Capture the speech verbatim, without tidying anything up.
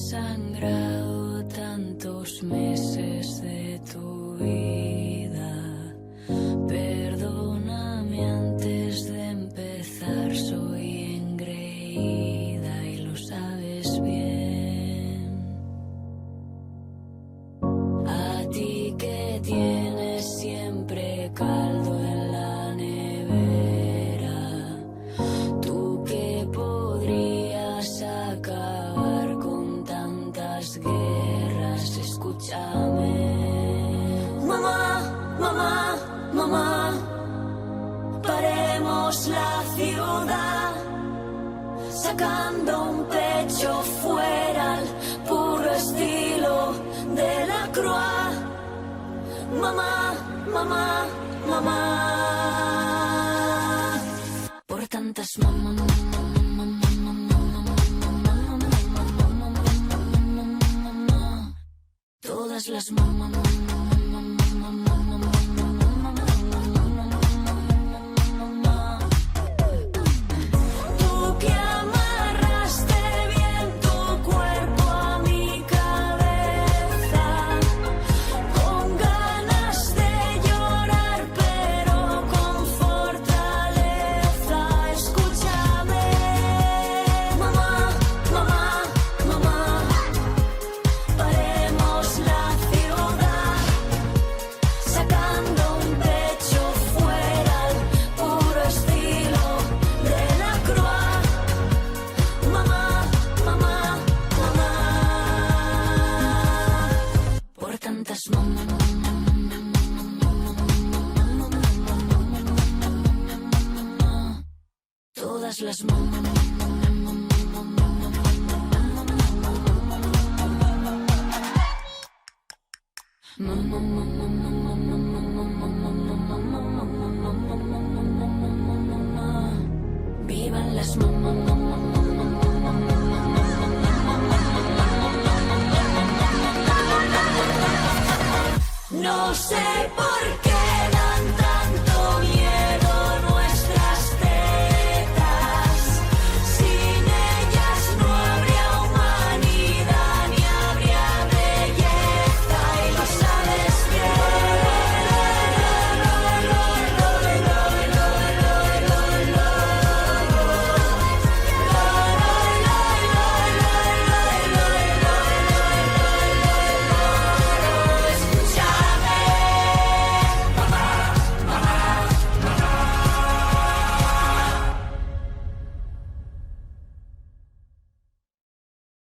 sangrado tantos meses de tu vida. Perdóname antes de empezar, soy engreída y lo sabes bien. A ti que tienes siempre caldo en la nevera, tú que podrías acabar con tantas guerras, escúchame. Mamá, mamá, mamá, paremos la ciudad, sacando un pecho fuera al puro estilo de la Croix. Mamá, mamá, mamá, por tantas mamá, todas las mamás. Todas las mamás. Vivan las mamás. No sé.